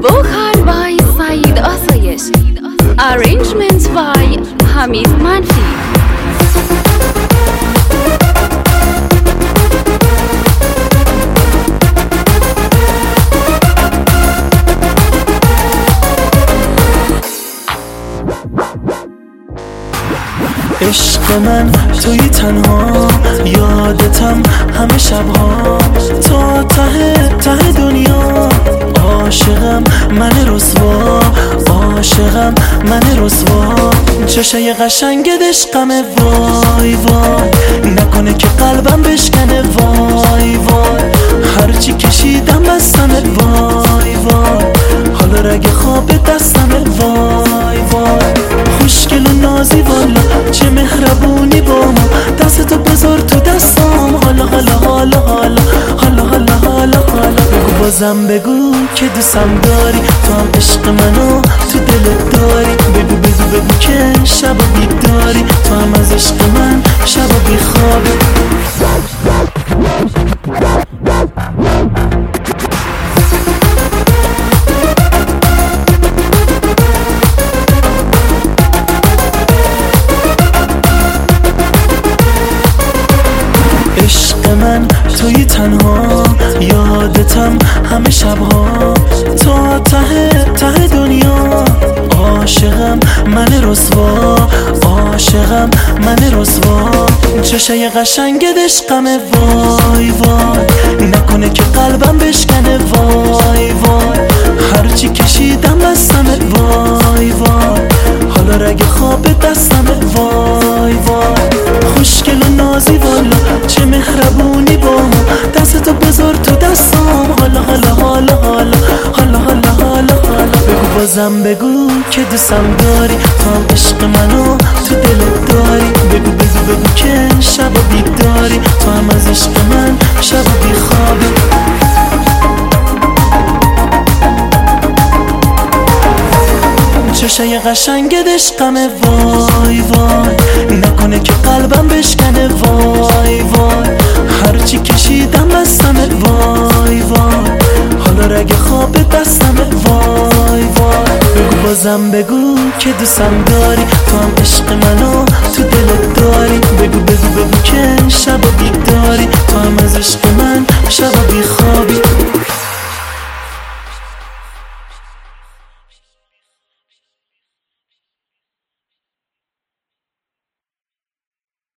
Vocal by Saeed Asayesh. Arrangement by Hamid Manfi. عشق من توی تنها یادتم همه شبها تا ته دنیا عاشقم من رسوا عاشقم من رسوا چشای قشنگ عشقمه وای وای نکنه که قلبم بشکنه وای وای هرچی کشیدم بستمه وای وای حالا رگ خواب دستمه وای وای خوشگل و نازی والا چه مهربونی با ما دستتو بذار تو دستام حالا حالا حالا حالا حالا حالا حالا حالا بگو بازم بگو که دوستم داری تو هم عشق منو تو دلت داری بگو بگو بگو که شب و بیداری تو هم از عشق من شب و بیخوابی عشق من توی تنها یادتم همه شبها تا ته دنیا عاشقم من رسوا عاشقم من رسوا چشای قشنگ عشقمه وای وای نکنه که قلبم بشکنه وای وای هرچی کشیدم بستمه وای وای حالا رگ خواب دستمه وای وای خوشگل و نازی والا چه مهربونی با ما دستتو بذار تو دستام حالا حالا حالا حالا حالا حالا حالا حالا بگو بازم بگو که دوستم داری تو هم عشق منو تو دلت داری بگو بگو بگو که شب و بیداری تو هم از عشق من شب و بیخوابی چشای قشنگ عشقمه وای وای نکنه که قلبم بشکنه وای وای هرچی کشیدم بستمه وای وای حالا رگ خواب دستمه وای وای بگو بازم بگو که دوستم داری تو هم عشق منو تو دلت داری بگو بگو بگو که